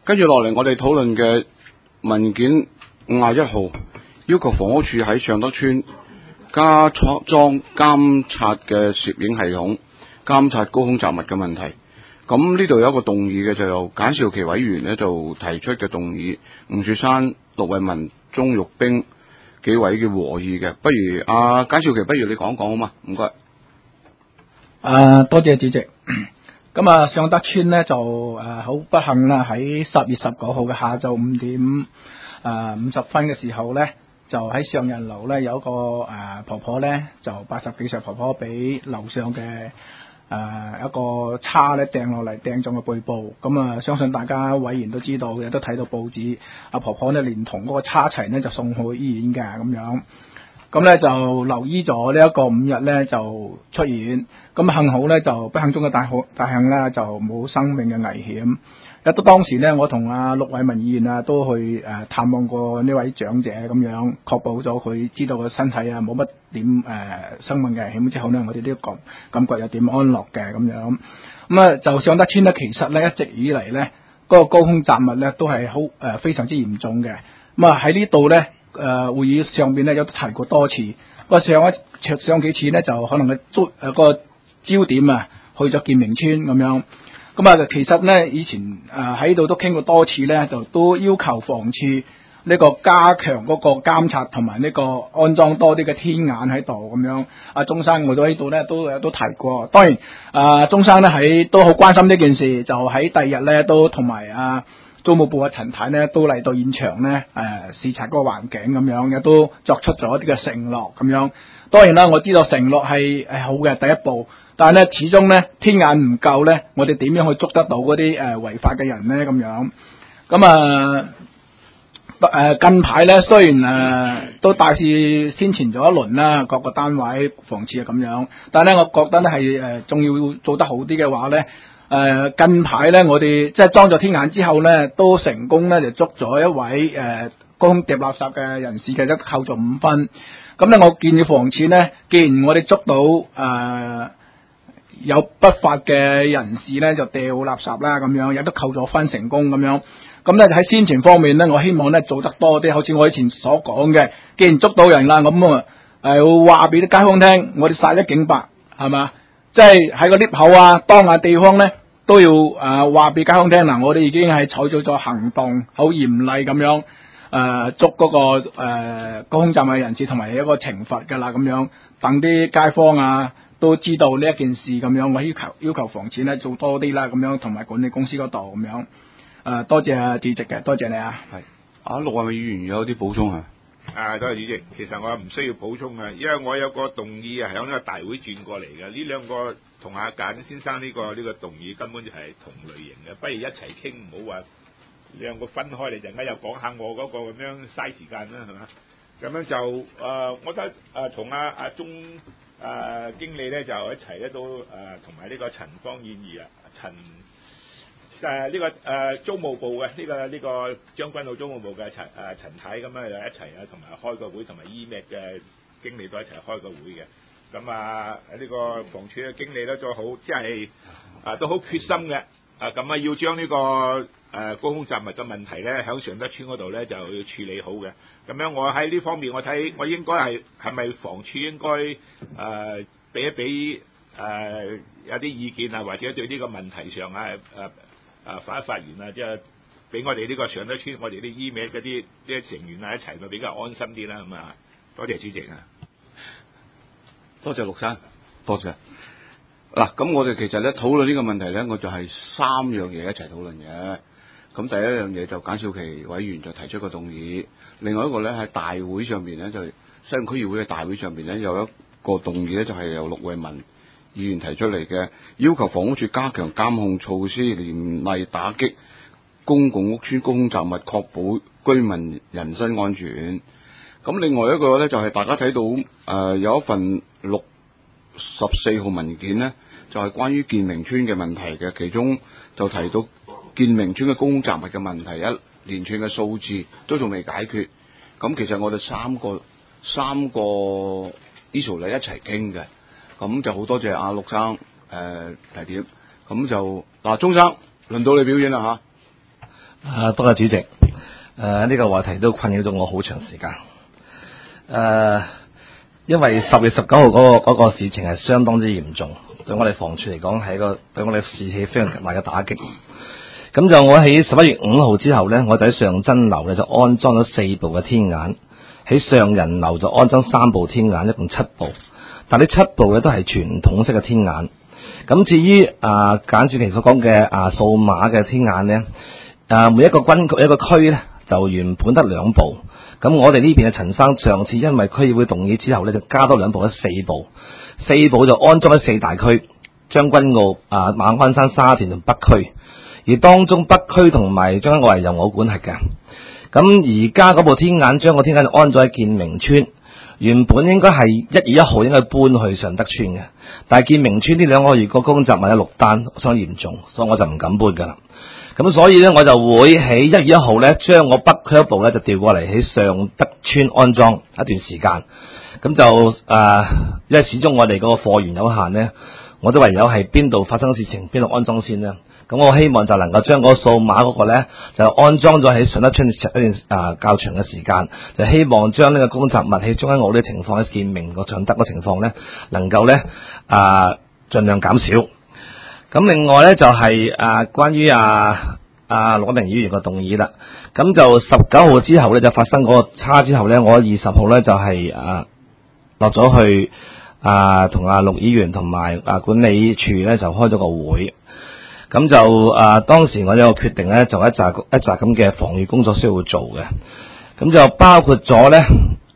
跟住落嚟，我哋討論嘅文件51號，要求房屋署喺尚德邨加裝監察嘅攝影系統，監察高空雜物嘅問題。咁呢度有一個動議嘅，就由簡兆琪委員呢就提出嘅動議，吳雪山、陸偉文、鍾玉冰幾位嘅和議嘅。不如簡兆琪，不如你講講好嘛？唔該。 多謝主席。咁啊，尚德邨呢就好不幸啦，喺10月19號嘅下晝5點50分嘅時候呢，就喺上人樓呢有一個婆婆呢，就80幾歲婆婆俾樓上嘅一個叉呢掟落嚟，掟中個背部。咁啊，相信大家委員都知道，亦都睇到報紙，阿婆婆呢連同嗰個叉齊呢就送去醫院嘅咁樣。咁咧就留醫咗呢一個5日咧就出院，咁幸好咧就不幸中嘅大幸啦，就冇生命嘅危險。亦都當時咧，我同陸偉文議員都去探望過呢位長者咁樣，確保咗佢知道個身體冇乜點生命危險之後呢，我哋都感覺有點安樂嘅咁樣。咁啊，就尚德邨咧，其實咧一直以嚟咧嗰個高空雜物咧都係好非常之嚴重嘅。咁啊喺呢度咧。會議上邊咧有提過多次，上幾次咧就可能個焦點去咗建明邨咁樣，咁啊其實咧以前喺度都傾過多次咧，就都要求房署呢個加強嗰個監察同埋呢個安裝多啲嘅天眼喺度咁樣。鍾生我都喺度咧都提過，當然鍾生咧都好關心呢件事，就喺第二日咧都同埋租務部嘅陳太呢都嚟到現場呢視察嗰個環境咁樣，亦都作出咗一啲嘅承諾咁樣。當然啦，我知道承諾係好嘅第一步，但係呢始終呢天眼唔夠呢，我哋點樣去捉得到嗰啲違法嘅人呢？咁樣。咁近排呢雖然都大肆宣傳咗一輪啦，各個單位房署咁樣，但係呢我覺得呢係仲要做得好啲嘅話呢。近排咧，我哋即係裝咗天眼之後咧，都成功咧就捉咗一位高空疊垃圾嘅人士嘅，一扣咗5分。咁咧，我建議房署咧，既然我哋捉到有不法嘅人士咧，就掉垃圾啦，咁樣亦都扣咗分，成功咁樣。咁咧喺宣傳方面咧，我希望咧做得多啲，好似我以前所講嘅，既然捉到人啦，咁話俾啲街坊聽，我哋殺一儆百，係嘛？即係喺個 lift 口當下地方咧，都要話俾街坊聽嗱，我哋已經係採取咗行動，好嚴厲咁樣捉嗰個高空雜物人士同埋一個懲罰㗎啦，咁樣等啲街坊都知道呢一件事咁樣。我要求房署咧做多啲啦，咁樣同埋管理公司嗰度咁樣。多謝主席嘅，多謝你啊。 係陸偉文議員有啲補充啊。 多謝主席。其實我唔需要補充嘅，因為我有個動議響呢個大會轉過嚟嘅。呢兩個同阿簡先生呢個動議根本就係同類型嘅，不如一齊傾，唔好話兩個分開嚟，陣間又講下我嗰個咁樣嘥時間啦，係嘛？咁樣就我覺得同阿鍾經理咧就一齊咧都同埋呢個陳方燕儀租務部嘅呢個將軍澳租務部嘅陳太咁樣一齊同埋開個會，同埋 EMAT 嘅經理都一齊開個會嘅。咁呢個房署嘅經理咧都好，即係都好決心嘅。咁要將呢個高空雜物嘅問題咧，喺尚德邨嗰度咧就要處理好嘅。咁樣我喺呢方面我睇我應該係咪房署應該俾一俾有啲意見或者對呢個問題上發一發言即係俾我哋呢個尚德邨我哋啲 EMAT 嗰啲成員一齊咪比較安心啲啦。咁多謝主席多謝陸生，多謝。嗱，咁我哋其實咧討論呢個問題咧，我就係3樣嘢一齊討論嘅。咁第一樣嘢就簡兆琪委員就提出個動議，另外一個咧喺大會上面咧就西貢區議會嘅大會上面咧有一個動議咧就係由陸偉文議員提出嚟嘅，要求房屋署加強監控措施，嚴厲打擊公共屋邨高空雜物，確保居民人身安全。咁另外一個咧就係大家睇到有一份14號文件咧，就係關於建明邨嘅問題嘅，其中就提到建明邨嘅高空雜物嘅問題，一連串嘅數字都仲未解決。咁其實我哋三個 issue 嚟一齊傾嘅，咁就好多謝阿陸生提點。咁就鍾生輪到你表演啦多謝主席。呢個話題都困擾咗我好長時間。因為10月19號嗰個事情係相當之嚴重，對我哋房署嚟講係一個對我哋士氣非常大嘅打擊。咁就我喺11月5號之後呢，我就喺上真樓呢就安裝咗4部嘅天眼，喺上人樓就安裝3部天眼，一共7部。但呢7部嘅都係傳統式嘅天眼。咁至於簡主席所講嘅數碼嘅天眼呢，每一個軍區一個區呢，就原本得2部。咁我哋呢邊嘅陳生上次因為區議會動議之後呢，就加多2部，咗4部，4部就安裝喺4大區，將軍澳、馬鞍山、沙田同北區。而當中北區同埋將軍澳係由我管轄嘅。咁而家嗰部天眼將個天眼就安咗喺建明村。原本應該係1月1號應該搬去順德村嘅，但係建明村呢2個月個公雜物有6單，相當嚴重，所以我就唔敢搬噶啦。咁所以呢，我就會喺1月1號呢將我北區一部呢就調過嚟喺上德村安裝一段時間。咁就因為始終我哋嗰個貨源有限呢，我都唯有係邊度發生事情邊度安裝先啦。咁我希望就能夠將嗰個數碼嗰個呢就安裝咗喺順德村一段較長嘅時間，就希望將呢個公雜物喺將軍澳呢情況喺建明個順德嘅情況呢能夠呢盡量減少。咁另外呢，就係關於陸明議員嘅動議啦。咁就19號之後呢，就發生嗰個差之後呢，我20號呢就係落咗去同陸議員同埋管理處呢就開咗個會。咁就當時我有個決定咧，就一紮咁嘅防禦工作需要做嘅。咁就包括咗咧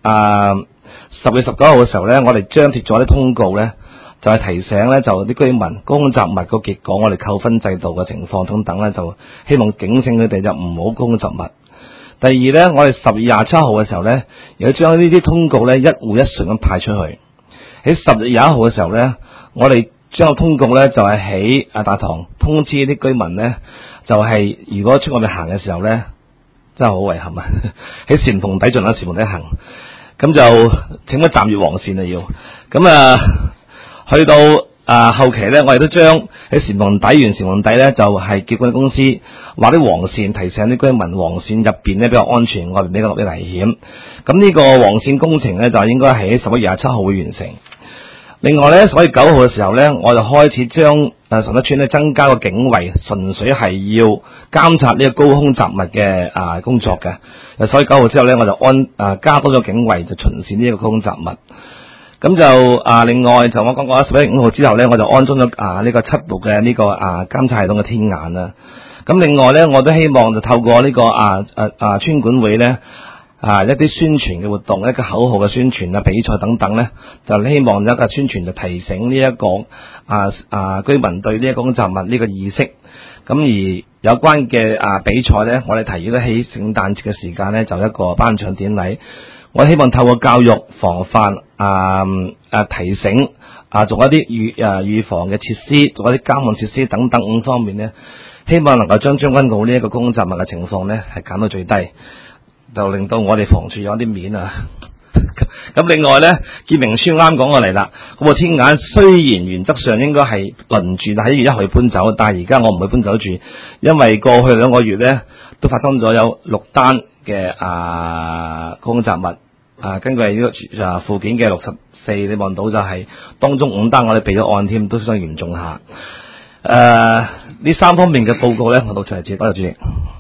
10月19號嘅時候咧，我哋張貼咗啲通告咧，就係提醒咧就啲居民公雜物個結果，我哋扣分制度嘅情況等等咧，就希望警醒佢哋就唔好公雜物。第二咧，我哋10月27號嘅時候咧，亦都將呢啲通告咧一戶一順咁派出去。喺10月21號嘅時候咧，我哋將個通告咧就係喺大堂通知啲居民咧，就係如果出外面行嘅時候咧，真係好遺憾啊！喺簷篷底進行簷篷底行，咁就請乜站越黃線啊要。咁去到後期咧，我哋都將喺簷篷底完簷篷底咧，就係結管公司畫啲黃線，提醒啲居民黃線入邊咧比較安全，外邊比較危險。咁呢個黃線工程咧就應該喺11月27號會完成。另外咧，11月9號嘅時候咧，我就開始將順德村咧增加個警衛，純粹係要監察呢個高空雜物嘅工作嘅。11月9號之後咧，我就加多咗警衛，就巡視呢個高空雜物。咁就另外就我講過11月5號之後咧，我就安裝咗呢個7部嘅呢個監察系統嘅天眼啦。咁另外咧，我都希望就透過呢個村管會咧。一啲宣傳嘅活動，一個口號嘅宣傳比賽等等咧，就希望一個宣傳就提醒呢一個居民對呢一個公雜物呢個意識。咁而有關嘅比賽咧，我哋提議咧喺聖誕節嘅時間咧，就一個頒獎典禮。我希望透過教育、防範、提醒、做一啲預防嘅設施，做一啲監控設施等等5方面咧，希望能夠將將軍澳呢一個公雜物嘅情況咧係減到最低。就令到我哋房署有啲面啊！咁另外咧，建明村啱講過嚟啦。嗰部天眼雖然原則上應該係輪住喺1月1號搬走，但係而家我唔會搬走住，因為過去2個月咧都發生咗有6單嘅公雜物。根據呢個附件嘅64，你望到就係當中5單我哋備咗案添，都相當嚴重下。呢3方面嘅報告咧，我到場為止。多謝主席。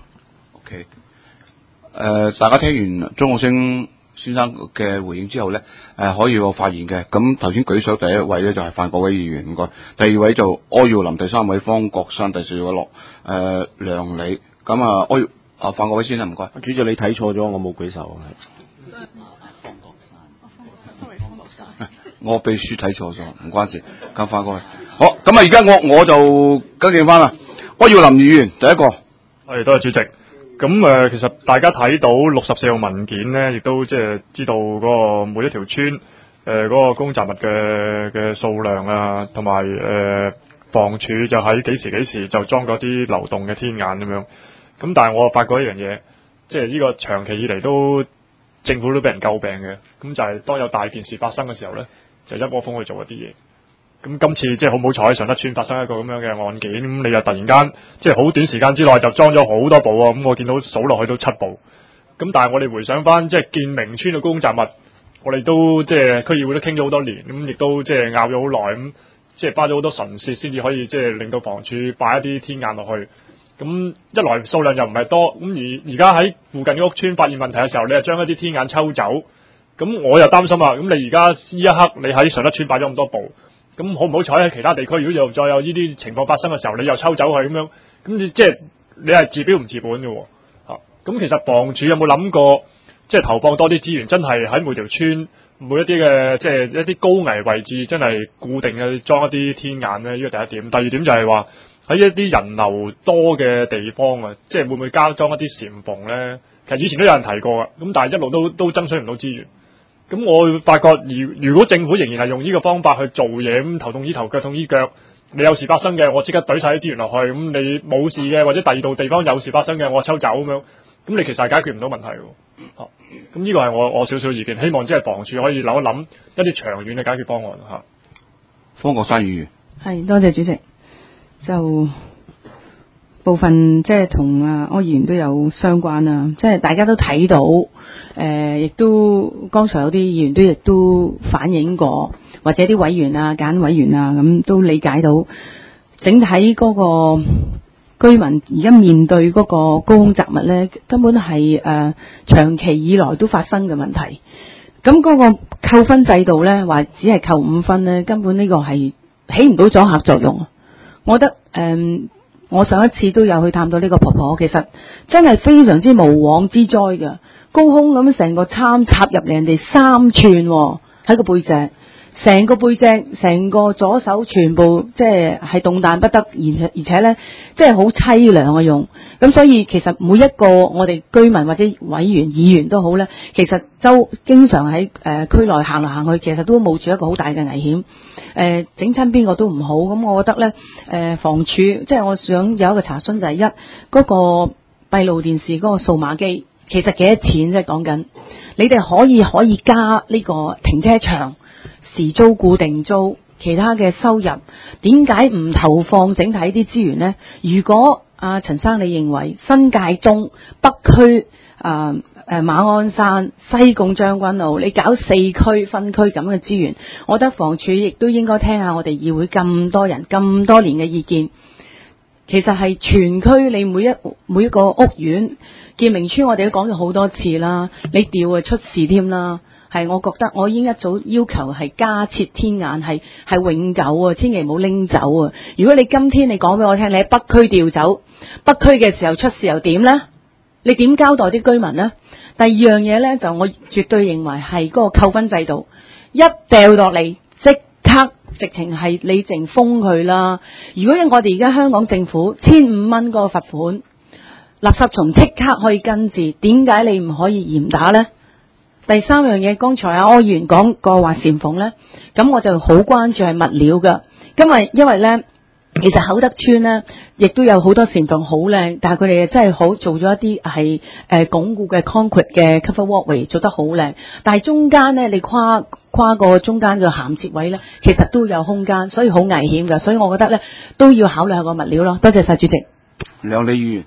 OK。大家聽完鍾國星先生嘅回應之後咧，可以有發言嘅。咁頭先舉手第一位咧就係范國威議員，唔該。第二位就柯耀林，第三位方國珊，第四位梁理。咁范國威先生唔該。 主席你睇錯咗，我冇舉手。 我秘書睇錯咗，唔關事。咁范國威。好，咁而家我就跟進翻啦。柯耀林議員第一個。 係，多謝主席。咁其實大家睇到64號文件咧，亦都即係知道嗰個每一條村嗰個公雜物嘅數量啊，同埋房署就喺幾時就裝嗰啲流動嘅天眼咁樣。咁但係我發覺一樣嘢，即係呢個長期以嚟都政府都俾人詬病嘅。咁就係當有大件事發生嘅時候咧，就一窩蜂去做一啲嘢。 咁今次即係好唔好彩，上德村發生一個咁樣嘅案件，咁你又突然間即係好短時間之內就裝咗好多部喎，咁我見到數落去都7部。咁但係我哋回想翻即係建明村嘅公共雜物，我哋都即係區議會都傾咗好多年，咁亦都即係拗咗好耐，咁即係花咗好多唇舌先至可以即係令到房署擺一啲天眼落去。咁一來數量又唔係多，咁而家喺附近嘅屋村發現問題嘅時候，你又將一啲天眼抽走，咁我又擔心啊！咁你而家呢一刻你喺上德村擺咗咁多部，咁好唔好彩喺其他地區如果又再有呢啲情況發生嘅時候，你又抽走佢咁樣，咁你即係你係治標唔治本嘅喎。咁其實房署有冇諗過，即係投放多啲資源，真係喺每條村每一啲嘅即係一啲高危位置，真係固定嘅裝一啲天眼咧？呢個第一點。第二點就係話喺一啲人流多嘅地方啊，即係會唔會加裝一啲簷篷咧？其實以前都有人提過嘅，咁但係一路都爭取唔到資源。咁我會發覺，如果政府仍然係用呢個方法去做嘢，咁頭痛醫頭，腳痛醫腳。你有事發生嘅，我即刻懟晒啲資源落去。咁你冇事嘅，或者第二度地方有事發生嘅，我抽走咁樣。咁你其實係解決唔到問題喎。咁呢個係我少少意見，希望即係房署可以諗一諗一啲長遠嘅解決方案嚇。 方國珊議員， 係多謝主席。就部分即係同柯議員都有相關啦，即係大家都睇到，亦都剛才有啲議員亦都反映過，或者啲委員啊、揀委員啊咁都理解到，整體嗰個居民而家面對嗰個高空雜物咧，根本係長期以來都發生嘅問題。咁嗰個扣分制度咧，話只係扣5分咧，根本呢個係起唔到阻嚇作用。我覺得我上一次都有去探到呢個婆婆，其實真係非常之無妄之災嘅，高空咁成個參插入嚟人哋3寸喺個背脊，成個背脊、成個左手全部即係動彈不得，而且咧即係好凄涼嘅用。咁所以其實每一個我哋居民或者委員、議員都好咧，其實都經常喺區內行嚟行去，其實都冒住一個好大嘅危險。整親邊個都唔好。咁我覺得咧，房署即係我想有一個查詢就係嗰個閉路電視嗰個數碼機，其實幾多錢啫？講緊你哋可以加呢個停車場時租、固定租，其他嘅收入，點解唔投放整體啲資源呢？如果陳生你認為新界中北區馬鞍山、西貢將軍澳，你搞4區分區咁嘅資源，我覺得房署亦都應該聽下我哋議會咁多人咁多年嘅意見。其實係全區你每一個屋苑，建明村我哋都講咗好多次啦，你調出事添啦。係，我覺得我已經一早要求係加設天眼，係永久啊，千祈唔好拎走啊！如果你今天你講俾我聽，你喺北區調走，北區嘅時候出事又點呢？你點交代啲居民呢？第二樣嘢呢，就我絕對認為係嗰個扣分制度，一掉落嚟即刻直情係你淨封佢啦。如果我哋而家香港政府1500蚊嗰個罰款，垃圾蟲即刻可以跟治，點解你唔可以嚴打呢？第三樣嘢，剛才柯議員講過話簷篷呢，咁我就好關注係物料㗎，因為呢，其實厚德村呢亦都有好多簷篷好靚，但係佢哋真係好做咗一啲係鞏固嘅 concrete 嘅 cover walkway 做得好靚，但係中間呢，你跨過中間嘅銜接位呢，其實都有空間，所以好危險㗎，所以我覺得呢都要考慮下個物料咯。多謝晒主席。 梁李議員。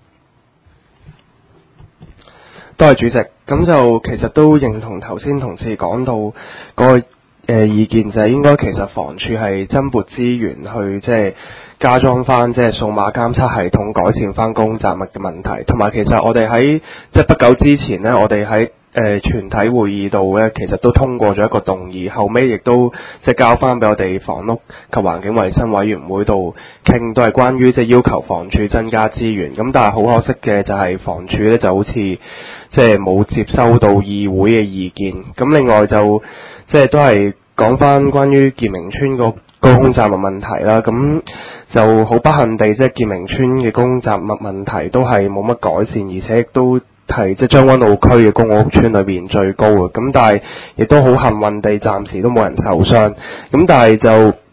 多謝主席，咁就其實都認同頭先同事講到嗰個意見，就係應該其實房署係增撥資源去即係加裝翻即係數碼監測系統，改善翻公雜物嘅問題。同埋其實我哋喺即係不久之前呢，我哋喺全體會議度咧，其實都通過咗一個動議，後尾亦都即係交翻俾我哋房屋及環境衛生委員會度傾，都係關於即係要求房署增加資源。咁但係好可惜嘅就係房署咧就好似即係冇接收到議會嘅意見。咁另外就即係都係講翻關於建明村個高空雜物問題啦。咁就好不幸地，即係建明村嘅高空雜物問題都係冇乜改善，而且亦都係即係將軍澳區嘅公共屋邨裏邊最高嘅，咁但係亦都好幸運地暫時都冇人受傷，咁但係就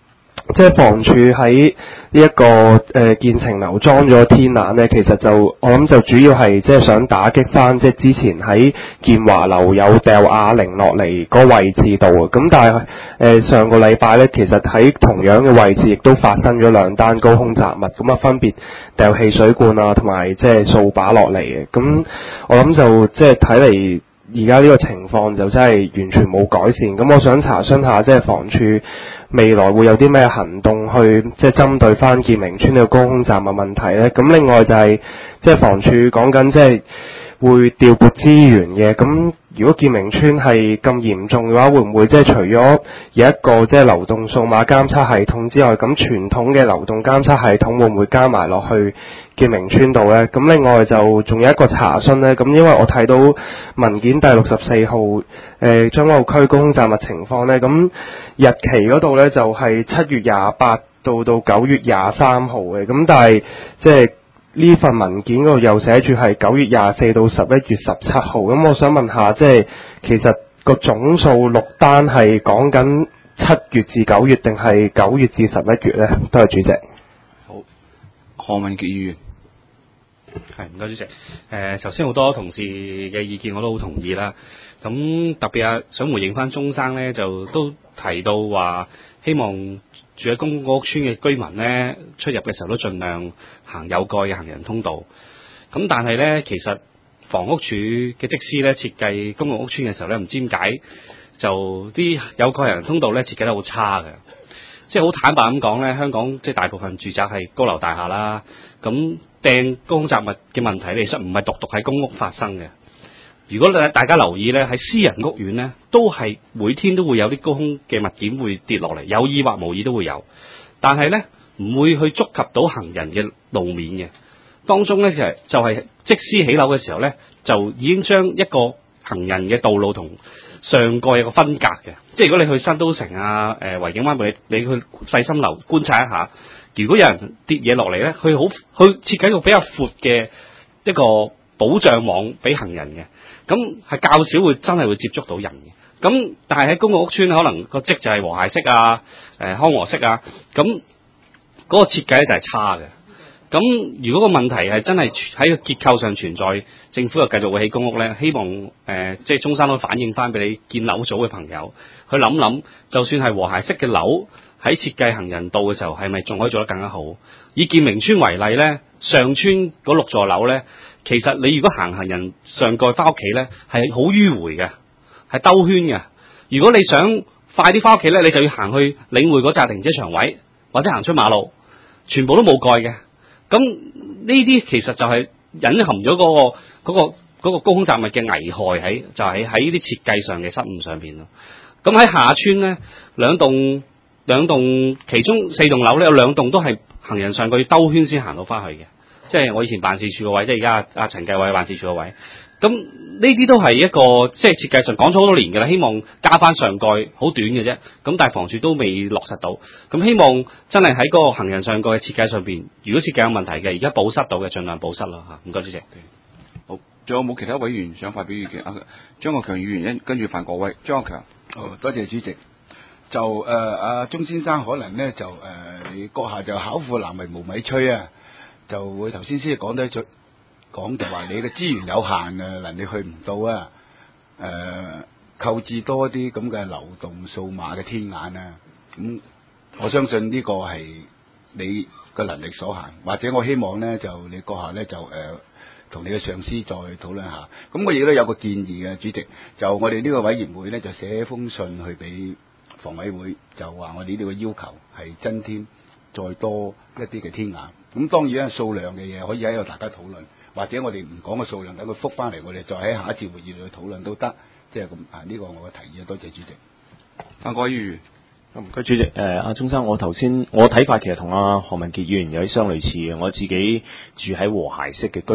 即係房署喺呢一個建成樓裝咗天眼咧，其實就我諗就主要係即係想打擊翻即係之前喺建華樓有掉啞鈴落嚟個位置度啊。咁但係上個禮拜咧，其實喺同樣嘅位置亦都發生咗2單高空雜物，咁啊分別掉汽水罐啊同埋即係掃把落嚟嘅。咁我諗就即係睇嚟，而家呢個情況就真係完全冇改善。咁我想查詢下，即係房署未來會有啲咩行動去即係針對翻建明村呢個高空雜物問題咧？咁另外就係即係房署講緊即係會調撥資源嘅。咁如果建明村係咁嚴重嘅話，會唔會即係除咗有一個即係流動數碼監測系統之外，咁傳統嘅流動監測系統會唔會加埋落去建明村度咧？咁另外就仲有一個查詢咧，咁因為我睇到文件第64號將軍澳區高空雜物情況咧，咁日期嗰度咧就係7月28到9月23號嘅，咁但係即係呢份文件嗰度又寫住係9月24到11月17號，咁我想問下，即係其實個總數6單係講緊7月至9月定係9月至11月咧？多謝主席。 好，何文傑議員。 係，唔該主席。頭先好多同事嘅意見我都好同意啦。咁特別想回應翻鐘生咧，就都提到話希望住喺公共屋邨嘅居民咧，出入嘅時候都盡量行有蓋嘅行人通道。咁但係咧，其實房屋署嘅則師咧設計公共屋邨嘅時候咧，唔知點解就啲有蓋行人通道咧設計得好差嘅。即係好坦白咁講咧，香港即係大部分住宅係高樓大廈啦，咁掟高空雜物嘅問題其實唔係獨喺公屋發生嘅。如果大家留意咧，喺私人屋苑咧，都係每天都會有啲高空嘅物件會跌落嚟，有意或無意都會有。但係咧唔會去觸及到行人嘅路面嘅。當中咧其實就係則師起樓嘅時候咧，就已經將一個行人嘅道路同上蓋有個分隔嘅。即係如果你去新都城啊、維景灣你去細心留觀察一下，如果有人跌嘢落嚟咧，佢設計一個比較闊嘅一個保障網俾行人嘅，咁係較少會真係會接觸到人嘅。咁但係喺公共屋邨可能個則就係和諧式啊、康和式啊，咁嗰個設計咧就係差嘅。咁如果個問題係真係喺個結構上存在，政府又繼續會起公屋咧，希望即係中山都反映翻俾你建樓組嘅朋友去諗諗，就算係和諧式嘅樓喺設計行人道嘅時候，係咪仲可以做得更加好？以建明村為例咧，上村嗰6座樓咧，其實你如果行人上蓋翻屋企咧，係好迂迴嘅，係兜圈嘅。如果你想快啲翻屋企咧，你就要行去領匯嗰紮停車場位，或者行出馬路，全部都冇蓋嘅。咁呢啲其實就係隱含咗嗰個高空雜物嘅危害喺，就係喺呢啲設計上嘅失誤上邊咯。咁喺下村咧，兩棟其中4棟樓咧，有2棟都係行人上蓋要兜圈先行到翻去嘅，即係我以前辦事處個位，即係而家阿陳繼偉辦事處個位。咁呢啲都係一個即係設計上講咗好多年嘅啦，希望加翻上蓋，好短嘅啫。咁但係房署都未落實到。咁希望真係喺嗰個行人上蓋嘅設計上邊，如果設計有問題嘅，而家補塞到嘅，盡量補塞啦嚇。唔該主席。 好，仲有冇其他委員想發表意見？張國強議員跟住范國威。張國強。 多謝主席。就阿鐘先生可能咧就你閣下就巧婦難為無米炊啊，就會頭先先講就話你嘅資源有限啊，能力去唔到啊，購置多啲咁嘅流動數碼嘅天眼啊，咁我相信呢個係你嘅能力所限，或者我希望咧就你閣下咧就同你嘅上司再討論下。咁我亦都有個建議嘅，主席，就我哋呢個委員會咧就寫封信去俾房委會，就話我哋呢個要求係增添再多一啲嘅天眼。咁當然咧數量嘅嘢可以喺度大家討論，或者我哋唔講個數量，等佢覆翻嚟，我哋再喺下一次會議度去討論都得。即係咁呢個我嘅提議啊，多謝主席。 范國威議員。 唔該主席，阿鐘生，我睇法其實同阿何文傑議員有啲相類似嘅。我自己住喺和諧式嘅居屋，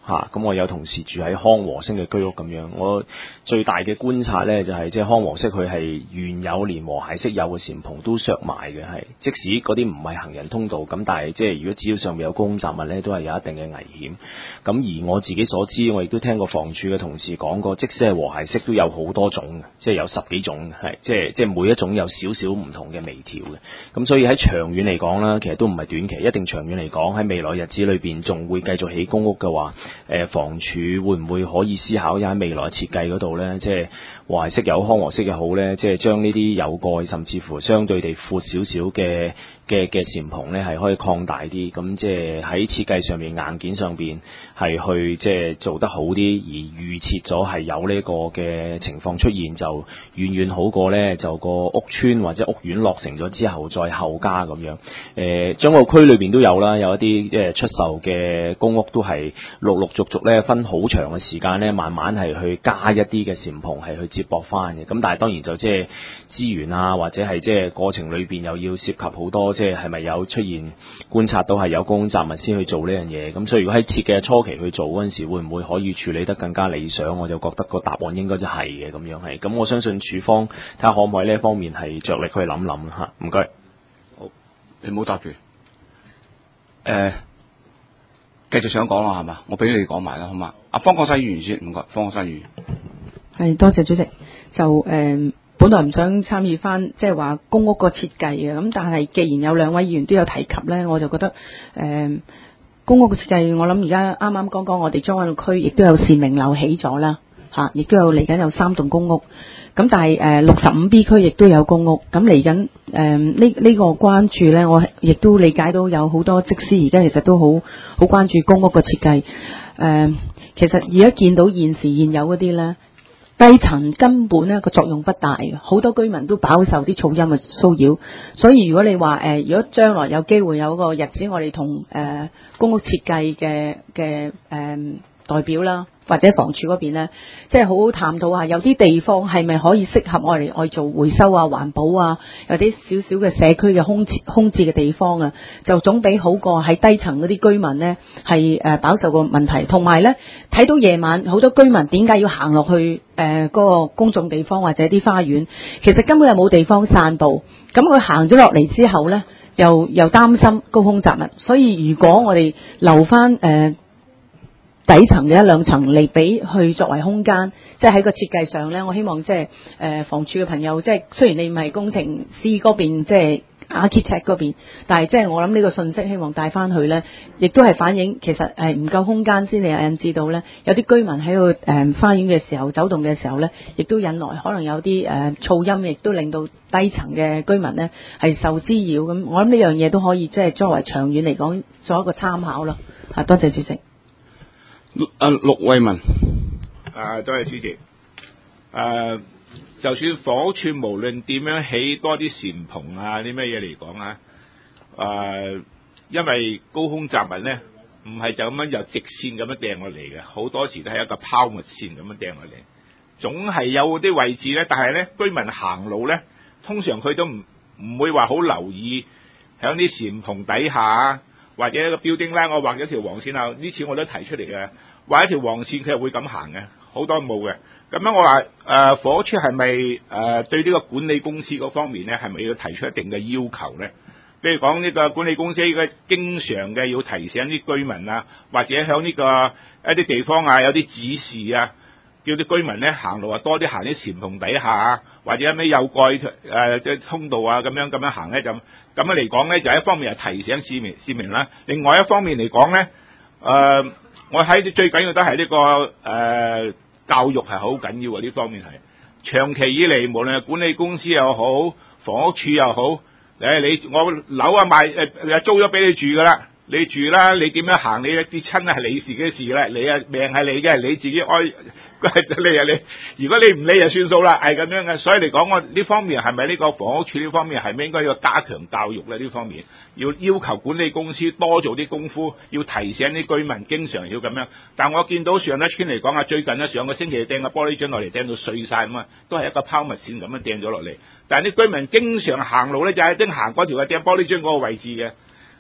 嚇，咁我有同事住喺康和式嘅居屋咁樣，我最大嘅觀察咧就係即係康和式佢係原有連和諧式有嘅簷篷都削埋嘅，係即使嗰啲唔係行人通道，咁但係即係如果只要上面有高空雜物咧，都係有一定嘅危險。咁而我自己所知，我亦都聽過房署嘅同事講過，即使係和諧式都有好多種嘅，即係有10幾種，係即係每一種有少少唔同嘅微調嘅。咁所以喺長遠嚟講啦，其實都唔係短期，一定長遠嚟講喺未來日子裏邊仲會繼續起公屋嘅話，房署會唔會可以思考一下喺未來設計嗰度咧，即係和諧式又好康和式又好咧，即係將呢啲有蓋甚至乎相對地闊少少嘅簷篷咧，係可以擴大啲，咁即係喺設計上面硬件上邊係去即係做得好啲，而預設咗係有呢個嘅情況出現，就遠遠好過咧就個屋邨或者屋苑落成咗之後再後加咁樣。將澳區裏邊都有啦，有一啲出售嘅公屋都係陸續咧分好長嘅時間咧，慢慢係去加一啲嘅簷篷係去接駁翻嘅。咁但係當然就即係資源啊，或者係即係過程裏邊又要涉及好多，即係咪有出現觀察到係有高空雜物先去做呢樣嘢？咁所以如果喺設計初期去做嗰陣時，會唔會可以處理得更加理想？我就覺得個答案應該就係嘅咁樣係。咁我相信署方睇下可唔可以呢一方面係着力去諗諗嚇。唔該。 好，你唔好答住。繼續想講啦，係嘛？我俾你講埋啦，好嘛？阿方國珊議員先，唔該，方國珊議員。 係，多謝主席。就本來唔想參與翻即係話公屋個設計嘅，咁但係既然有兩位議員都有提及咧，我就覺得公屋嘅設計，我諗而家啱啱剛剛我哋將軍澳區亦都有善明樓起咗啦，嚇，亦都有嚟緊有3棟公屋。咁但係65B 區亦都有公屋，咁嚟緊呢個關注咧，我亦都理解到有好多則師而家其實都好關注公屋嘅設計。其實而家見到現時現有嗰啲咧，低層根本咧個作用不大嘅，好多居民都飽受啲噪音嘅騷擾。所以如果你話如果將來有機會有個日子，我哋同公屋設計嘅代表啦，或者房署嗰邊咧，即係好好探討下，有啲地方係咪可以適合我哋做回收啊、環保啊，有啲少少嘅社區嘅空置嘅地方啊，就總比好過喺低層嗰啲居民咧係飽受個問題。同埋咧，睇到夜晚好多居民點解要行落去嗰個公眾地方或者啲花園，其實根本就冇地方散步。咁佢行咗落嚟之後咧，又擔心高空雜物。所以如果我哋留翻底層嘅1、2層嚟俾去作為空間，即係喺個設計上咧，我希望即係房署嘅朋友，即係雖然你唔係工程師嗰邊，即係 architect 嗰邊，但係即係我諗呢個信息希望帶翻去咧，亦都係反映其實唔夠空間先嚟引致到咧，有啲居民喺度花園嘅時候走動嘅時候咧，亦都引來可能有啲噪音，亦都令到低層嘅居民咧係受滋擾。咁我諗呢樣嘢都可以即係作為長遠嚟講做一個參考咯。多謝主席。 陸惠文。 多謝主席。就算房屋署無論點樣起多啲簷篷啊啲咩嘢嚟講啊，因為高空雜物咧唔係就咁樣由直線咁樣掟落嚟嘅，好多時都係一個拋物線咁樣掟落嚟，總係有啲位置咧，但係咧居民行路咧，通常佢都唔會話好留意響啲簷篷底下或者一個building line，我畫咗條黃線啊，呢次我都提出嚟嘅，畫一條黃線佢係會咁行嘅，好多冇嘅。咁樣我話房屋署係咪對呢個管理公司嗰方面咧，係咪要提出一定嘅要求咧？譬如講呢個管理公司嘅經常嘅要提醒啲居民啊，或者響呢個一啲地方啊有啲指示啊，叫啲居民咧行路啊多啲行啲簷篷底下啊，或者有咩有蓋即係通道啊咁樣行咧，就咁樣嚟講咧，就一方面係提醒市民啦，另外一方面嚟講咧，我喺最緊要都係呢個教育係好緊要啊！呢方面係長期以嚟，無論係管理公司又好，房屋署又好，我樓啊賣租咗俾你住噶啦，你住啦，你點樣行你跌親係你自己嘅事啦，你啊命係你嘅，你自己愛你，如果你唔理就算數啦，係咁樣嘅。所以嚟講，我呢方面係咪呢個房屋署呢方面係咪應該要加強教育咧？呢方面要求管理公司多做啲功夫，要提醒啲居民經常要咁樣。但我見到上一村嚟講啊，最近咧上個星期掟個玻璃樽落嚟，掟到碎晒咁啊，都係一個拋物線咁樣掟咗落嚟。但係啲居民經常行路咧，就係行嗰條嘅掟玻璃樽嗰個位置嘅。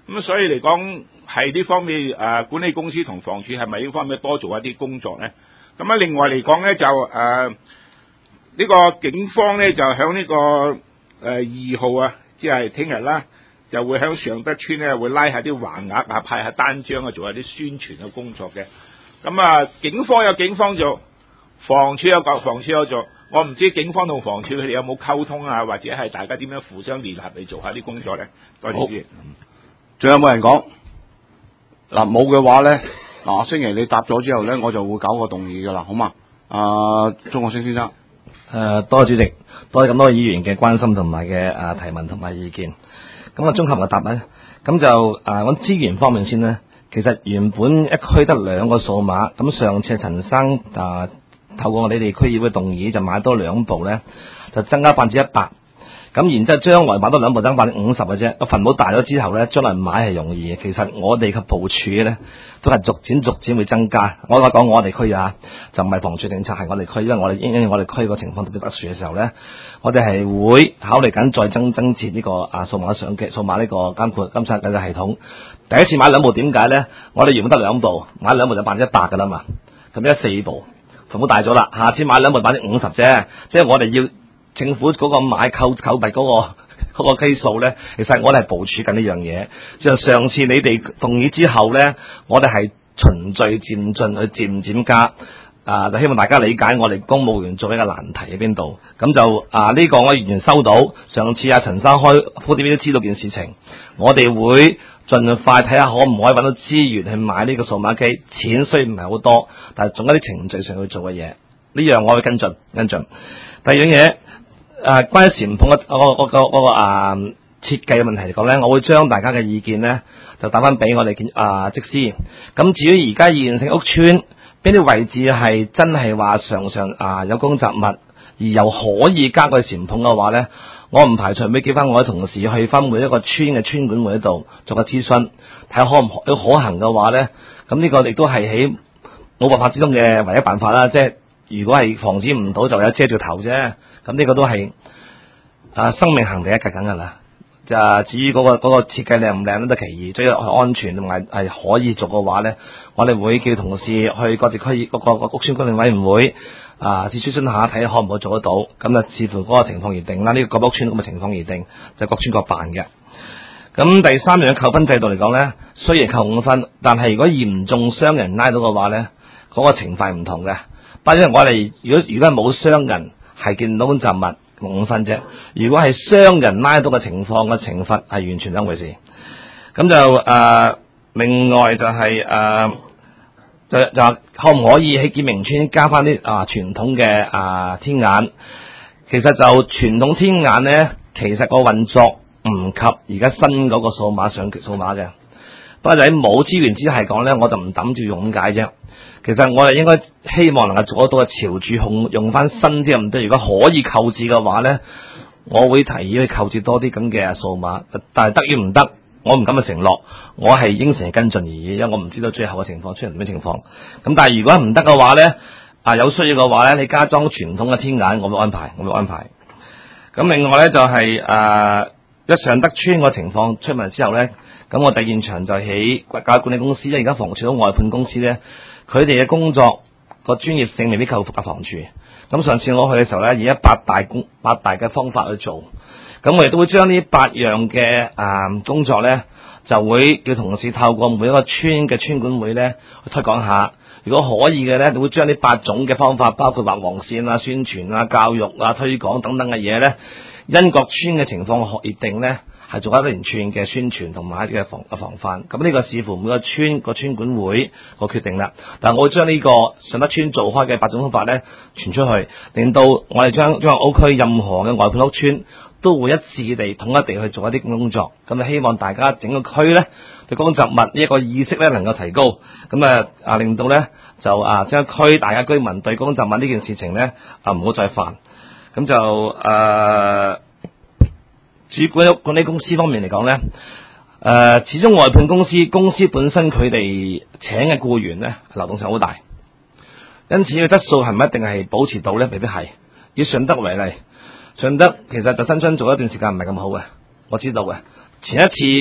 咁所以嚟講係呢方面管理公司同房署係咪呢方面多做一啲工作咧？咁另外嚟講咧就呢個警方咧就響呢個2號啊，即係聽日啦，就會響尚德邨咧會拉下啲橫額啊，派下單張啊，做下啲宣傳嘅工作嘅。咁警方有警方做，房署有房署有做。我唔知警方同房署佢哋有冇溝通啊，或者係大家點樣互相聯合嚟做下啲工作咧？多謝先。 仲有冇人講？嗱，冇嘅話咧，星期你答咗之後咧，我就會搞個動議噶啦，好嘛？鍾國星先生。 多謝主席，多謝咁多議員嘅關心同埋嘅提問同埋意見。咁綜合嘅答咧，咁就講資源方面先咧。其實原本一區得2個數碼，咁上次陳生透過我哋區議會動議就買多2部咧，就增加100%。咁然之後將來買多2部增50%嘅啫。個分母大咗之後咧，將來買係容易嘅。其實我哋嘅部署咧都係逐漸會增加。我講我哋區就唔係房署政策，係我哋區，因為因為我哋區個情況特別特殊嘅時候咧，我哋係會考慮緊再增設呢個數碼相機、數碼呢個監察嘅系統。第一次買2部點解咧？我哋原本得2部，買2部就100%㗎啦嘛。咁而家4部，分母大咗啦。下次買2部50%啫，即係我哋要。政府嗰個買購幣嗰個基數咧，其實我哋係部署緊呢樣嘢。就上次你哋動議之後咧，我哋係循序漸進去漸加。就希望大家理解我哋公務員做一個難題喺邊度。咁就呢個我完全收到。上次陳生鋪啲都知道件事情，我哋會盡快睇下可唔可以揾到資源去買呢個數碼機。錢雖然唔係好多，但係仲有啲程序上去做嘅嘢。呢樣我會跟進。第二樣嘢。關於簷篷嘅設計嘅問題嚟講咧，我會將大家嘅意見咧就打翻俾我哋則師。咁至於而家現成屋邨邊啲位置係真係話常有公雜物，而又可以加個簷篷嘅話咧，我唔排除會叫翻我嘅同事去翻每一個村嘅村管會度做個諮詢，睇下可行嘅話咧，咁呢個亦都係喺冇辦法之中嘅唯一辦法啦。即係如果係防止唔到，就有遮住頭啫。咁呢個都係生命行第一格緊㗎啦。就至於嗰個設計靚唔靚都其二，最安全同埋係可以做嘅話咧，我哋會叫同事去各自區嗰個屋邨管理委員會諮詢下，睇下可唔可以做得到。咁視乎嗰個情況而定啦。呢個各屋邨咁嘅情況而定，就各邨各辦嘅。咁第三樣扣分制度嚟講咧，雖然扣5分，但係如果嚴重傷人拉到嘅話咧，嗰個懲罰唔同嘅。不過因為我哋如果係冇傷人，係見到雜物5分啫。如果係傷人拉到嘅情況嘅懲罰係完全兩回事。咁就另外就係就可唔可以喺建明邨加翻啲傳統嘅天眼？其實就傳統天眼咧，其實個運作唔及而家新嗰個數碼嘅。不過就喺冇資源之下講咧，我就唔抌住用咁解啫。其實我哋應該希望能夠做得到嘅朝住用翻新啲咁多。如果可以購置嘅話咧，我會提議去購置多啲咁嘅數碼。但係得與唔得，我唔敢去承諾。我係應承跟進而已，因為我唔知道最後嘅情況出現點嘅情況。咁但係如果唔得嘅話咧，有需要嘅話咧，你加裝傳統嘅天眼，我會安排。咁另外咧就係一尚德邨個情況出問之後咧，咁我哋現場就起教育管理公司，因為而家房署都外判公司咧，佢哋嘅工作個專業性未必夠房署。咁上次我去嘅時候咧，以8大嘅方法去做，咁我哋都會將呢8樣嘅工作咧，就會叫同事透過每一個村嘅村管會咧去推廣下。如果可以嘅咧，就會將呢8種嘅方法，包括畫黃線宣傳教育推廣等等嘅嘢咧，因各村嘅情況而定咧，係做一連串嘅宣傳同埋嘅防範。咁呢個視乎每個村個村管會個決定啦。但係我會將呢個尚德邨做開嘅8種方法咧傳出去，令到我哋將將澳區任何嘅外判屋邨都會一致地統一地去做一啲工作。咁希望大家整個區咧對公雜物呢一個意識咧能夠提高。咁令到咧就將區大家居民對公雜物呢件事情咧唔好再犯。咁就至於管理公司方面嚟講咧，始終外判公司本身佢哋請嘅僱員咧流動性好大，因此個質素係咪一定係保持到咧？未必係。以尚德為例，尚德其實就新春做一段時間唔係咁好嘅，我知道嘅。前一次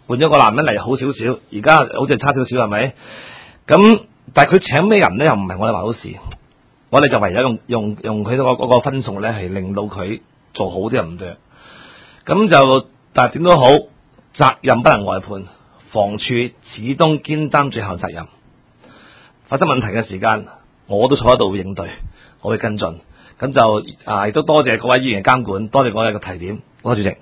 換咗個男人嚟好少少，而家好似差少少係咪？咁但係佢請咩人咧，又唔係我哋話好事，我哋就唯有用佢嗰個分數咧，係令到佢做好啲唔對。咁就但係點都好，責任不能外判，房署始終肩擔最後責任。發生問題嘅時間，我都坐喺度會應對，我會跟進。咁就亦都多謝各位議員嘅監管，多謝各位嘅提點，多謝主席。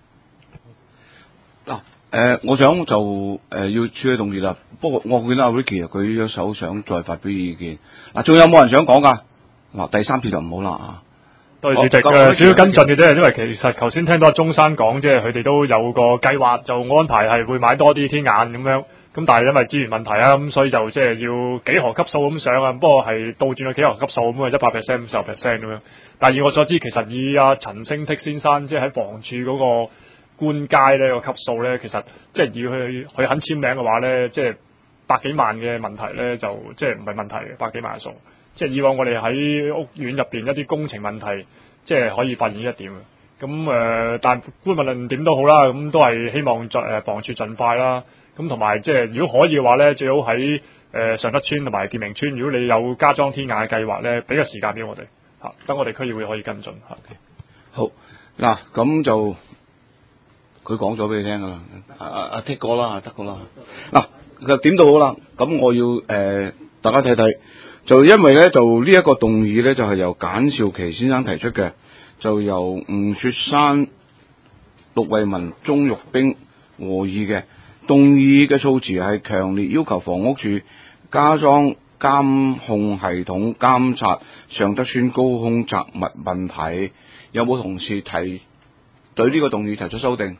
嗱，我想就要處理動議啦。不過我見到阿 Ricky 佢有手想再發表意見。嗱，仲有冇人想講㗎？嗱，第三次就唔好啦啊！ 多謝主席，主要跟進嘅啫，因為其實頭先聽到阿中山講，即係佢哋都有個計劃，就安排係會買多啲天眼咁樣。咁但係因為資源問題啊，咁所以就即係要幾何級數咁上啊。不過係倒轉咗幾何級數咁啊，100%、50%咁樣。但係以我所知，其實以阿陳星剔先生即係喺房署嗰個官階呢個級數咧，其實即係要佢肯簽名嘅話咧，即係百幾萬嘅問題咧，就即係唔係問題嘅，百幾萬嘅數。即係以往我哋喺屋苑入邊一啲工程問題，即係可以發現一點嘅。咁但無論點都好啦，咁都係希望房署盡快啦。咁同埋即係如果可以嘅話咧，最好喺尚德邨同埋建明邨，如果你有加裝天眼嘅計劃咧，俾個時間俾我哋嚇，等我哋區議會可以跟進嚇。 好嗱，咁就佢講咗俾你聽噶啦，阿剔過啦，得過啦。嗱，點都好啦，咁我要大家睇睇，就因為咧就呢一個動議咧就係由簡兆琪先生提出嘅，就由吳雪山、陸惠文、鍾玉冰和議嘅。動議嘅措辭係強烈要求房屋署加裝監控系統監察尚德邨高空雜物問題。有冇同事對呢個動議提出修訂？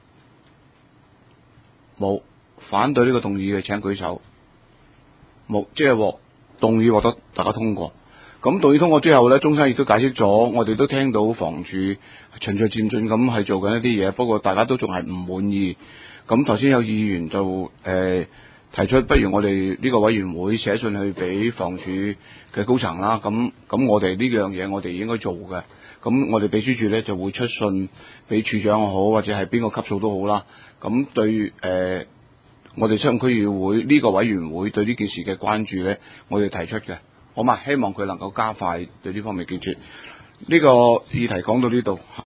冇。反對呢個動議嘅請舉手。冇，即係動議獲得大家通過。咁動議通過之後呢，中山亦都解釋咗，我哋都聽到房署循序漸進咁係做緊一啲嘢，不過大家都仲係唔滿意。咁頭先有議員就提出，不如我哋呢個委員會寫信去俾房署嘅高層啦。咁我哋呢樣嘢我哋應該做嘅。咁我哋秘書處咧就會出信俾處長又好，或者係邊個級數都好啦。咁對我哋西區議會呢個委員會對呢件事嘅關注咧，我哋提出嘅，好嘛？希望佢能夠加快對呢方面解決。呢個議題講到呢度。